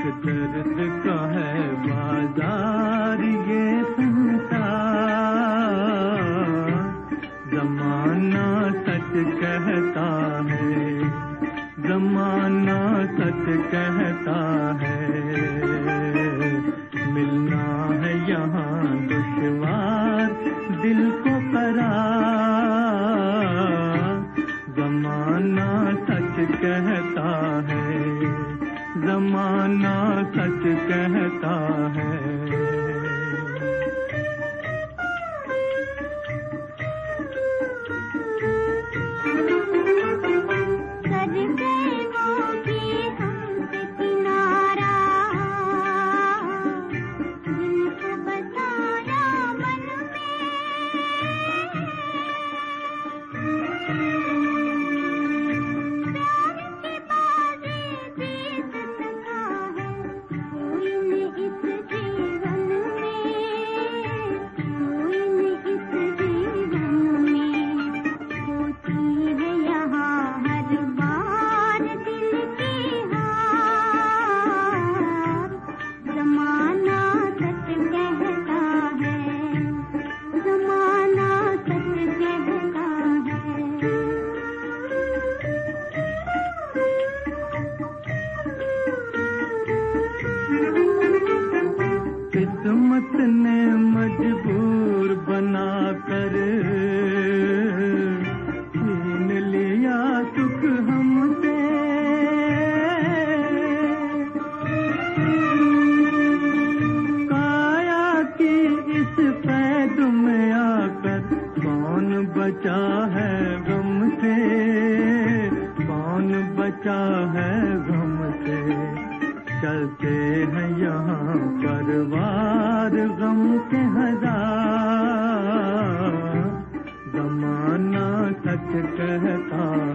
दर्द का है बाजार ये संसार, जमाना सच कहता है, जमाना सच कहता है। मिलना है यहाँ दुश्वार दिल को करार, जमाना सच कहता है, जमाना सच कहता है। किस्मत ने मजबूर बनाकर छीन लिया सुख हमसे, काया की इस पैद में आकर कौन बचा है गम से, कौन बचा है गम से। चलते हैं यहाँ परवार गम के हजार, जमाना सच कहता